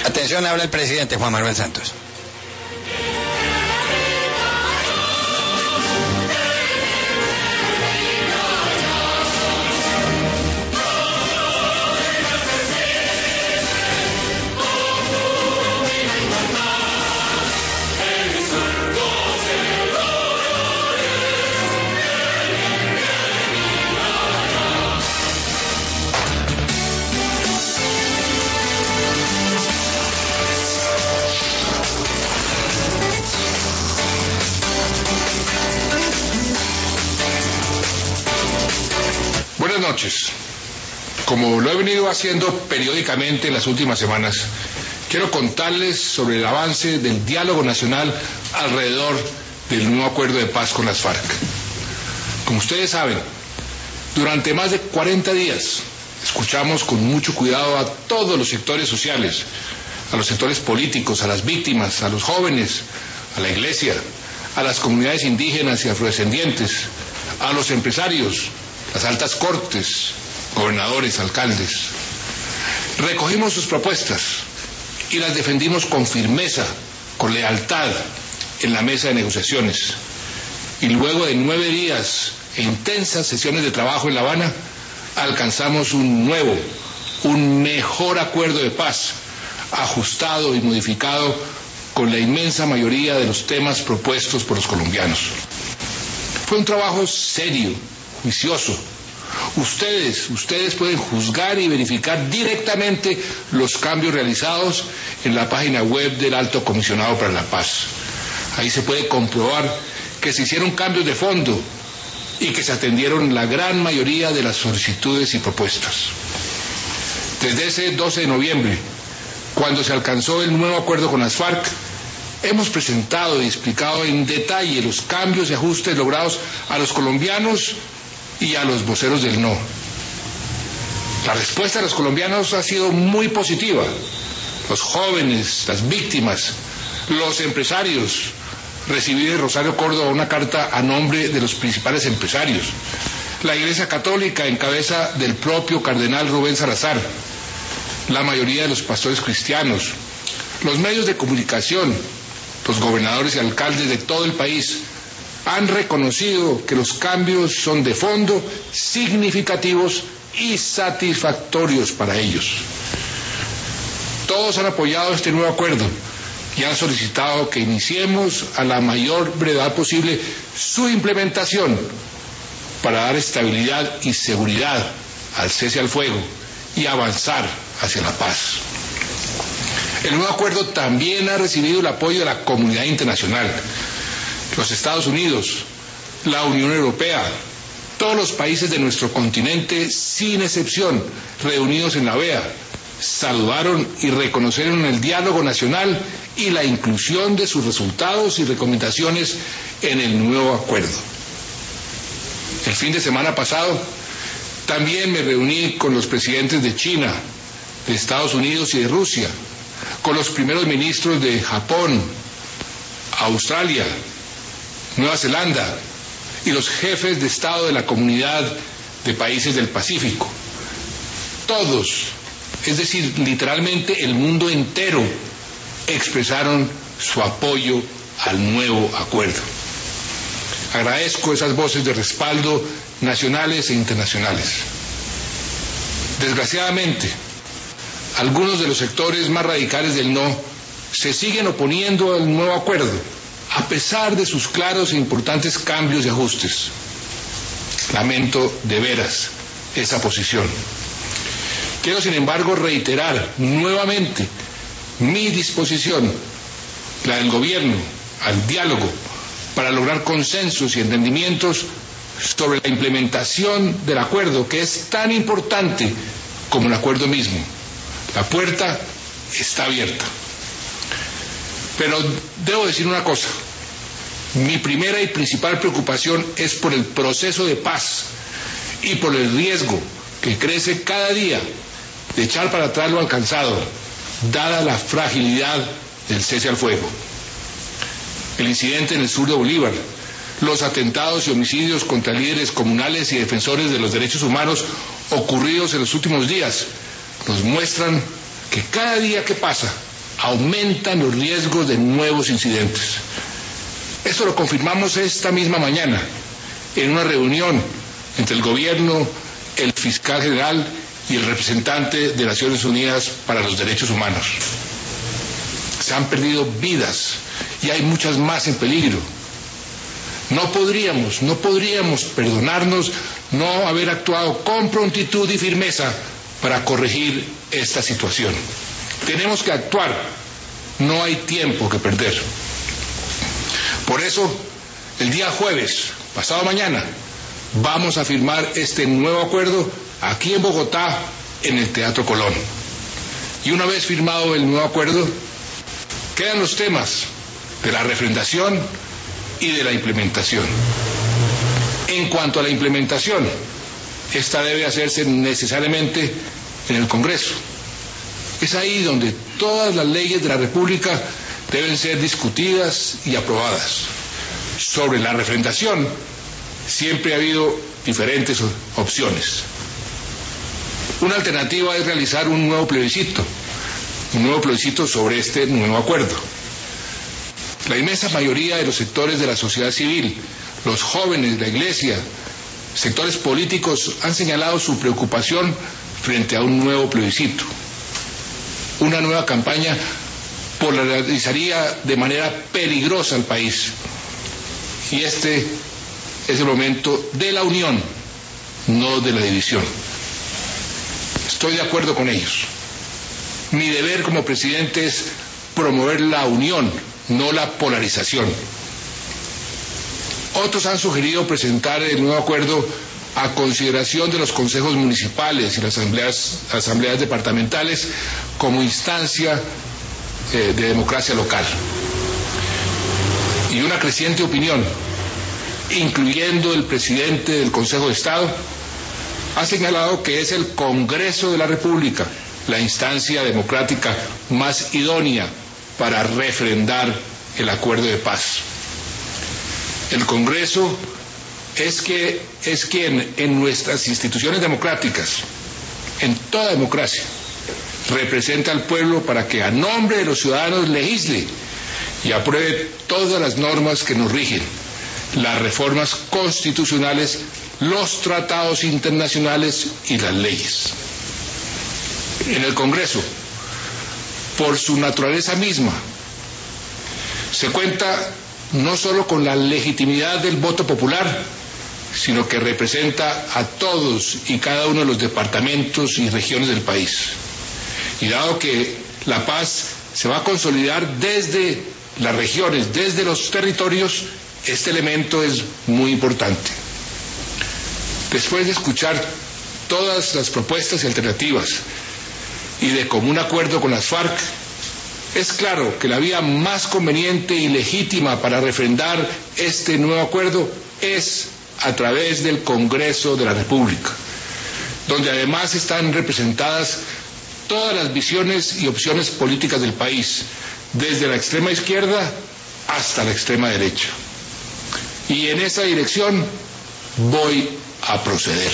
Atención, habla el presidente Juan Manuel Santos. Buenas noches. Como lo he venido haciendo periódicamente en las últimas semanas, quiero contarles sobre el avance del diálogo nacional alrededor del nuevo acuerdo de paz con las FARC. Como ustedes saben, durante más de 40 días escuchamos con mucho cuidado a todos los sectores sociales, a los sectores políticos, a las víctimas, a los jóvenes, a la iglesia, a las comunidades indígenas y afrodescendientes, a los empresarios, las altas cortes, gobernadores, alcaldes. Recogimos sus propuestas y las defendimos con firmeza, con lealtad en la mesa de negociaciones. Y luego de 9 días e intensas sesiones de trabajo en La Habana, alcanzamos un mejor acuerdo de paz, ajustado y modificado con la inmensa mayoría de los temas propuestos por los colombianos. Fue un trabajo serio, juicioso. Ustedes pueden juzgar y verificar directamente los cambios realizados en la página web del Alto Comisionado para la Paz. Ahí se puede comprobar que se hicieron cambios de fondo y que se atendieron la gran mayoría de las solicitudes y propuestas. Desde ese 12 de noviembre, cuando se alcanzó el nuevo acuerdo con las FARC, hemos presentado y explicado en detalle los cambios y ajustes logrados a los colombianos y a los voceros del no. La respuesta de los colombianos ha sido muy positiva. Los jóvenes, las víctimas, los empresarios. Recibí de Rosario Córdoba una carta a nombre de los principales empresarios. La Iglesia Católica, en cabeza del propio cardenal Rubén Salazar. La mayoría de los pastores cristianos. Los medios de comunicación, los gobernadores y alcaldes de todo el país han reconocido que los cambios son de fondo, significativos y satisfactorios para ellos. Todos han apoyado este nuevo acuerdo y han solicitado que iniciemos a la mayor brevedad posible su implementación para dar estabilidad y seguridad al cese al fuego y avanzar hacia la paz. El nuevo acuerdo también ha recibido el apoyo de la comunidad internacional. Los Estados Unidos, la Unión Europea, todos los países de nuestro continente, sin excepción, reunidos en la OEA, saludaron y reconocieron el diálogo nacional y la inclusión de sus resultados y recomendaciones en el nuevo acuerdo. El fin de semana pasado también me reuní con los presidentes de China, de Estados Unidos y de Rusia, con los primeros ministros de Japón, Australia, Nueva Zelanda y los jefes de Estado de la Comunidad de Países del Pacífico. Todos, es decir, literalmente el mundo entero, expresaron su apoyo al nuevo acuerdo. Agradezco esas voces de respaldo nacionales e internacionales. Desgraciadamente, algunos de los sectores más radicales del no se siguen oponiendo al nuevo acuerdo, a pesar de sus claros e importantes cambios y ajustes. Lamento de veras esa posición. Quiero, sin embargo, reiterar nuevamente mi disposición, la del gobierno, al diálogo, para lograr consensos y entendimientos sobre la implementación del acuerdo, que es tan importante como el acuerdo mismo. La puerta está abierta. Pero debo decir una cosa. Mi primera y principal preocupación es por el proceso de paz y por el riesgo que crece cada día de echar para atrás lo alcanzado, dada la fragilidad del cese al fuego. El incidente en el sur de Bolívar, los atentados y homicidios contra líderes comunales y defensores de los derechos humanos ocurridos en los últimos días, nos muestran que cada día que pasa aumentan los riesgos de nuevos incidentes. Esto lo confirmamos esta misma mañana en una reunión entre el gobierno, el fiscal general y el representante de Naciones Unidas para los Derechos Humanos. Se han perdido vidas y hay muchas más en peligro. No podríamos perdonarnos no haber actuado con prontitud y firmeza para corregir esta situación. Tenemos que actuar, no hay tiempo que perder. Por eso, el día jueves, pasado mañana, vamos a firmar este nuevo acuerdo aquí en Bogotá, en el Teatro Colón. Y una vez firmado el nuevo acuerdo, quedan los temas de la refrendación y de la implementación. En cuanto a la implementación, esta debe hacerse necesariamente en el Congreso. Es ahí donde todas las leyes de la República deben ser discutidas y aprobadas. Sobre la refrendación, siempre ha habido diferentes opciones. Una alternativa es realizar un nuevo plebiscito sobre este nuevo acuerdo. La inmensa mayoría de los sectores de la sociedad civil, los jóvenes, la iglesia, sectores políticos han señalado su preocupación frente a un nuevo plebiscito. Una nueva campaña polarizaría de manera peligrosa al país. Y este es el momento de la unión, no de la división. Estoy de acuerdo con ellos. Mi deber como presidente es promover la unión, no la polarización. Otros han sugerido presentar el nuevo acuerdo a consideración de los consejos municipales y las asambleas departamentales como instancia de democracia local. Y una creciente opinión, incluyendo el presidente del Consejo de Estado, ha señalado que es el Congreso de la República la instancia democrática más idónea para refrendar el acuerdo de paz. El Congreso es quien en nuestras instituciones democráticas, en toda democracia, representa al pueblo para que a nombre de los ciudadanos legisle y apruebe todas las normas que nos rigen, las reformas constitucionales, los tratados internacionales y las leyes. En el Congreso, por su naturaleza misma, se cuenta no solo con la legitimidad del voto popular, sino que representa a todos y cada uno de los departamentos y regiones del país. Y dado que la paz se va a consolidar desde las regiones, desde los territorios, este elemento es muy importante. Después de escuchar todas las propuestas y alternativas y de común acuerdo con las FARC, es claro que la vía más conveniente y legítima para refrendar este nuevo acuerdo es a través del Congreso de la República, donde además están representadas todas las visiones y opciones políticas del país, desde la extrema izquierda hasta la extrema derecha. Y en esa dirección voy a proceder.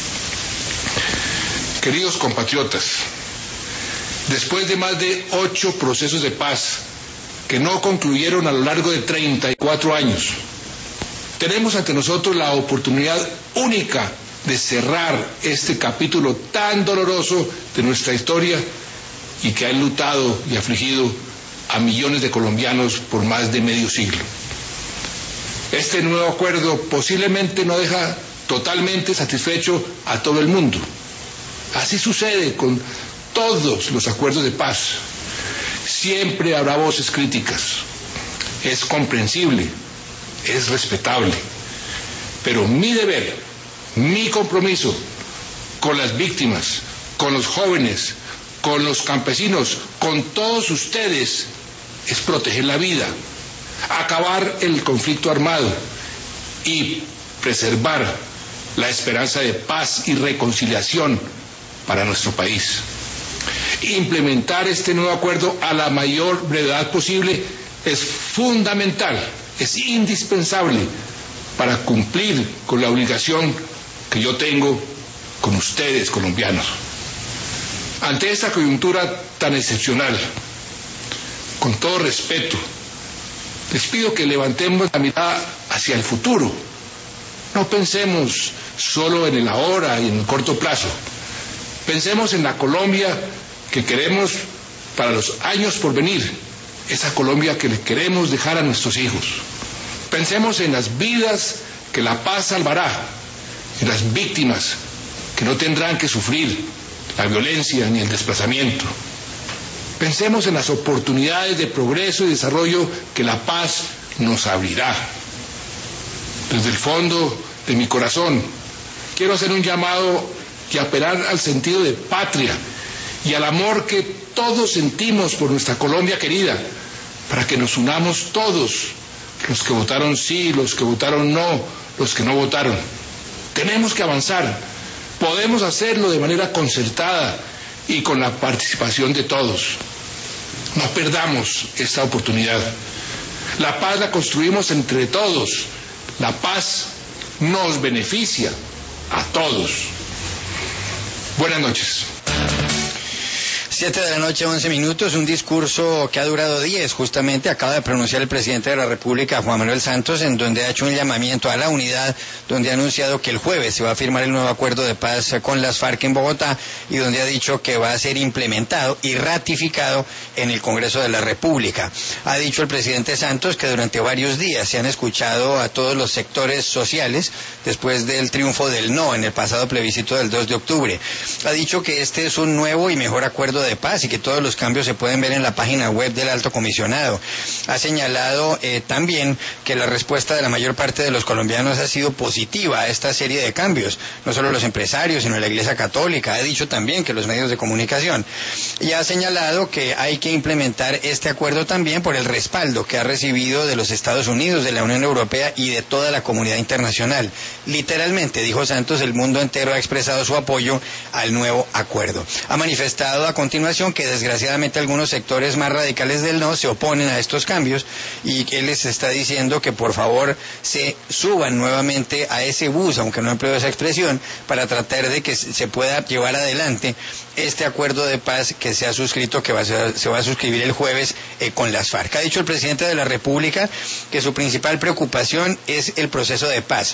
Queridos compatriotas, después de más de 8 procesos de paz que no concluyeron a lo largo de 34 años, tenemos ante nosotros la oportunidad única de cerrar este capítulo tan doloroso de nuestra historia y que ha enlutado y afligido a millones de colombianos por más de medio siglo. Este nuevo acuerdo posiblemente no deja totalmente satisfecho a todo el mundo. Así sucede con todos los acuerdos de paz. Siempre habrá voces críticas. Es comprensible, es respetable. Pero mi deber, mi compromiso con las víctimas, con los jóvenes, con los campesinos, con todos ustedes, es proteger la vida, acabar el conflicto armado y preservar la esperanza de paz y reconciliación para nuestro país. Implementar este nuevo acuerdo a la mayor brevedad posible es fundamental, es indispensable para cumplir con la obligación que yo tengo con ustedes, colombianos. Ante esta coyuntura tan excepcional, con todo respeto, les pido que levantemos la mirada hacia el futuro. No pensemos solo en el ahora y en el corto plazo. Pensemos en la Colombia que queremos para los años por venir, esa Colombia que le queremos dejar a nuestros hijos. Pensemos en las vidas que la paz salvará, en las víctimas que no tendrán que sufrir la violencia ni el desplazamiento. Pensemos en las oportunidades de progreso y desarrollo que la paz nos abrirá. Desde el fondo de mi corazón, quiero hacer un llamado y apelar al sentido de patria y al amor que todos sentimos por nuestra Colombia querida, para que nos unamos todos, los que votaron sí, los que votaron no, los que no votaron. Tenemos que avanzar, podemos hacerlo de manera concertada y con la participación de todos. No perdamos esta oportunidad. La paz la construimos entre todos. La paz nos beneficia a todos. Buenas noches. 7:11 un discurso que ha durado 10, justamente acaba de pronunciar el presidente de la República, Juan Manuel Santos, en donde ha hecho un llamamiento a la unidad, donde ha anunciado que el jueves se va a firmar el nuevo acuerdo de paz con las FARC en Bogotá, y donde ha dicho que va a ser implementado y ratificado en el Congreso de la República. Ha dicho el presidente Santos que durante varios días se han escuchado a todos los sectores sociales después del triunfo del no en el pasado plebiscito del 2 de octubre. Ha dicho que este es un nuevo y mejor acuerdo de paz y que todos los cambios se pueden ver en la página web del Alto Comisionado. Ha señalado también que la respuesta de la mayor parte de los colombianos ha sido positiva a esta serie de cambios, no solo los empresarios, sino la Iglesia Católica. Ha dicho también que los medios de comunicación. Y ha señalado que hay que implementar este acuerdo también por el respaldo que ha recibido de los Estados Unidos, de la Unión Europea y de toda la comunidad internacional. Literalmente, dijo Santos, el mundo entero ha expresado su apoyo al nuevo acuerdo. Ha manifestado a continuación que desgraciadamente algunos sectores más radicales del no se oponen a estos cambios y que él les está diciendo que por favor se suban nuevamente a ese bus, aunque no empleo esa expresión, para tratar de que se pueda llevar adelante este acuerdo de paz que se ha suscrito, que se va a suscribir el jueves con las FARC. Ha dicho el presidente de la República que su principal preocupación es el proceso de paz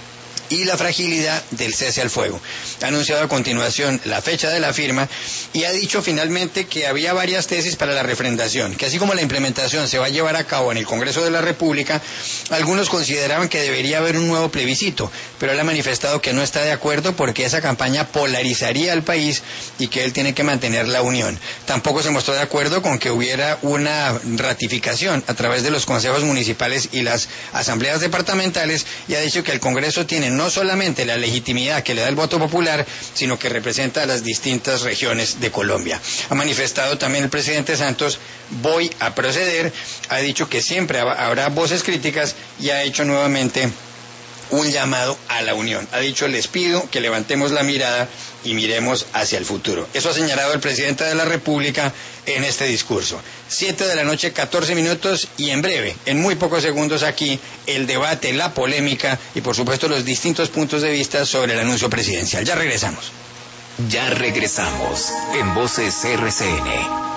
y la fragilidad del cese al fuego. Ha anunciado a continuación la fecha de la firma y ha dicho finalmente que había varias tesis para la refrendación, que así como la implementación se va a llevar a cabo en el Congreso de la República, algunos consideraban que debería haber un nuevo plebiscito, pero él ha manifestado que no está de acuerdo porque esa campaña polarizaría al país y que él tiene que mantener la unión. Tampoco se mostró de acuerdo con que hubiera una ratificación a través de los consejos municipales y las asambleas departamentales, y ha dicho que el Congreso tiene no solamente la legitimidad que le da el voto popular, sino que representa a las distintas regiones de Colombia. Ha manifestado también el presidente Santos, voy a proceder, ha dicho que siempre habrá voces críticas y ha hecho nuevamente un llamado a la unión. Ha dicho, les pido que levantemos la mirada y miremos hacia el futuro. Eso ha señalado el presidente de la República en este discurso. 7:14 y en breve, en muy pocos segundos aquí, el debate, la polémica y por supuesto los distintos puntos de vista sobre el anuncio presidencial. Ya regresamos. Ya regresamos en Voces RCN.